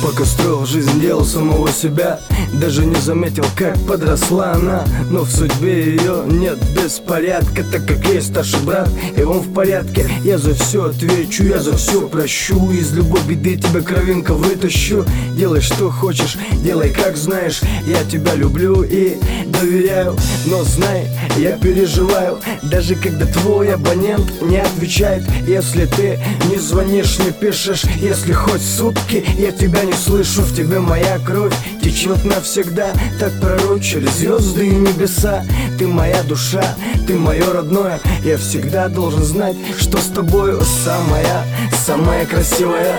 Пока строил жизнь, делал самого себя, даже не заметил, как подросла она. Но в судьбе ее нет беспорядка, так как есть старший брат, и он в порядке. Я за все отвечу, я за все прощу, из любой беды тебя кровинка вытащу. Делай что хочешь, делай как знаешь, я тебя люблю и доверяю. Но знай, я переживаю, даже когда твой абонент не отвечает. Если ты не звонишь, не пишешь, если хоть сутки я тебя не слышу, в тебе моя кровь течет навсегда. Так пророчь через звезды и небеса. Ты моя душа, ты мое родное. Я всегда должен знать, что с тобою самая, самая красивая,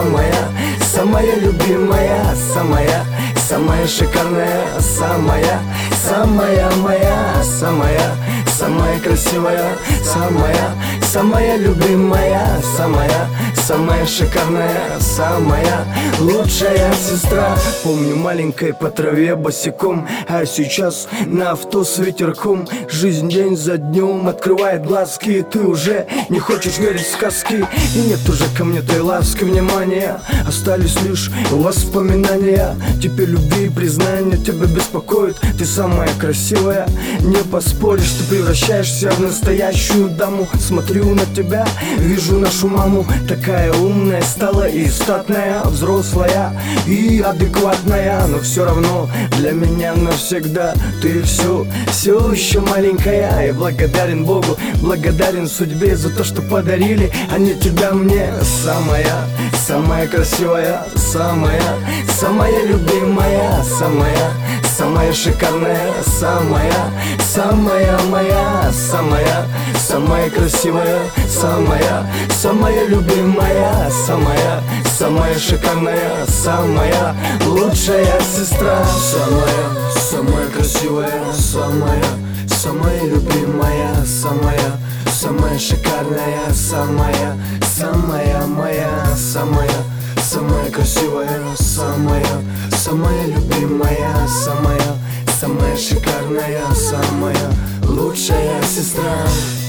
самая любимая, самая шикарная, самая моя, самая красивая, самая любимая, самая шикарная, самая лучшая сестра. Помню, маленькой по траве босиком, а сейчас на авто с ветерком. Жизнь день за днем открывает глазки, и ты уже не хочешь верить в сказки. И нет уже ко мне той ласки, внимания, остались лишь воспоминания. Теперь любви и признания тебя беспокоит. Ты самая красивая, не поспоришь. Ты превращаешься в настоящую даму. Смотрю на тебя, вижу нашу маму. Такая умная стала и статная, взрослая и адекватная. Но все равно для меня навсегда ты все еще маленькая. Я благодарен Богу, благодарен судьбе за то, что подарили они тебя мне. Самая красивая, самая любимая, самая шикарная, самая моя, самая красивая, самая любимая, самая шикарная, самая лучшая сестра. Самая красивая, самая любимая, самая шикарная, самая моя, самая красивая, самая любимая, самая шикарная, самая лучшая сестра.